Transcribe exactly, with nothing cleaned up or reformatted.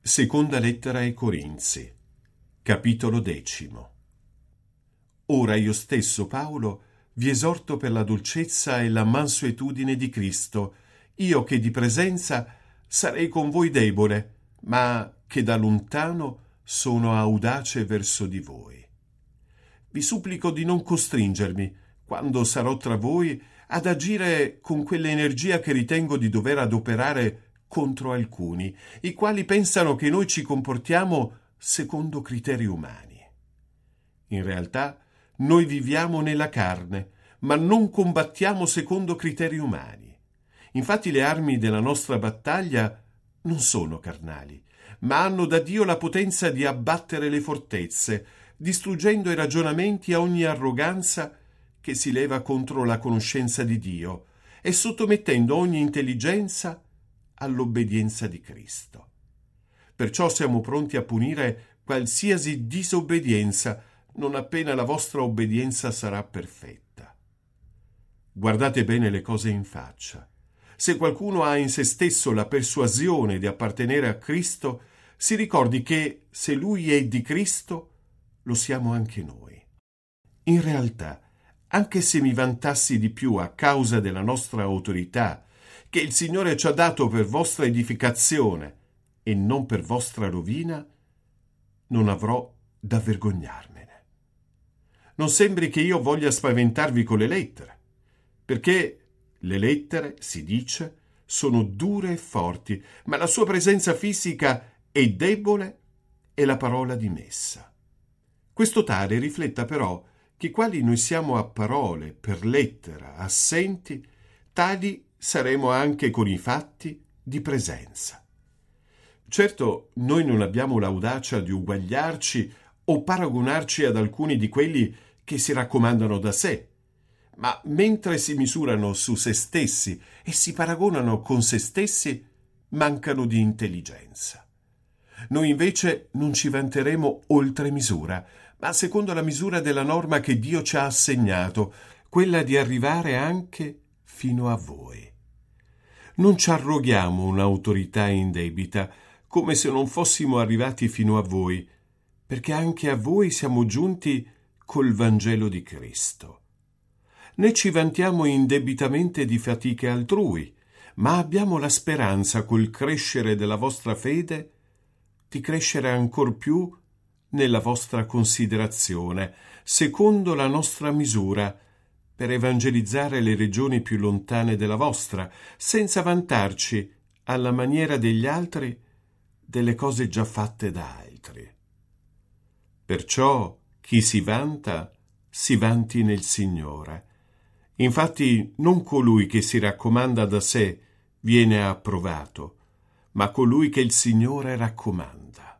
Seconda lettera ai Corinzi, capitolo decimo. Ora io stesso, Paolo, vi esorto per la dolcezza e la mansuetudine di Cristo, io che di presenza sarei con voi debole, ma che da lontano sono audace verso di voi. Vi supplico di non costringermi, quando sarò tra voi, ad agire con quell'energia che ritengo di dover adoperare contro alcuni, i quali pensano che noi ci comportiamo secondo criteri umani. In realtà, noi viviamo nella carne, ma non combattiamo secondo criteri umani. Infatti le armi della nostra battaglia non sono carnali, ma hanno da Dio la potenza di abbattere le fortezze, distruggendo i ragionamenti a ogni arroganza che si leva contro la conoscenza di Dio e sottomettendo ogni intelligenza all'obbedienza di Cristo. Perciò siamo pronti a punire qualsiasi disobbedienza, non appena la vostra obbedienza sarà perfetta. Guardate bene le cose in faccia. Se qualcuno ha in se stesso la persuasione di appartenere a Cristo, si ricordi che se Lui è di Cristo, lo siamo anche noi. In realtà, anche se mi vantassi di più a causa della nostra autorità, che il Signore ci ha dato per vostra edificazione e non per vostra rovina, non avrò da vergognarmene. Non sembri che io voglia spaventarvi con le lettere, perché le lettere, si dice, sono dure e forti, ma la sua presenza fisica è debole e la parola dimessa. Questo tale rifletta però che quali noi siamo a parole, per lettera, assenti, tali saremo anche con i fatti di presenza. Certo, noi non abbiamo l'audacia di uguagliarci o paragonarci ad alcuni di quelli che si raccomandano da sé, ma mentre si misurano su se stessi e si paragonano con se stessi, mancano di intelligenza. Noi invece non ci vanteremo oltre misura, ma secondo la misura della norma che Dio ci ha assegnato, quella di arrivare anche fino a voi. Non ci arroghiamo un'autorità indebita, come se non fossimo arrivati fino a voi, perché anche a voi siamo giunti col Vangelo di Cristo. Né ci vantiamo indebitamente di fatiche altrui, ma abbiamo la speranza, col crescere della vostra fede, di crescere ancor più nella vostra considerazione, secondo la nostra misura, per evangelizzare le regioni più lontane della vostra, senza vantarci, alla maniera degli altri, delle cose già fatte da altri. Perciò chi si vanta, si vanti nel Signore. Infatti non colui che si raccomanda da sé viene approvato, ma colui che il Signore raccomanda.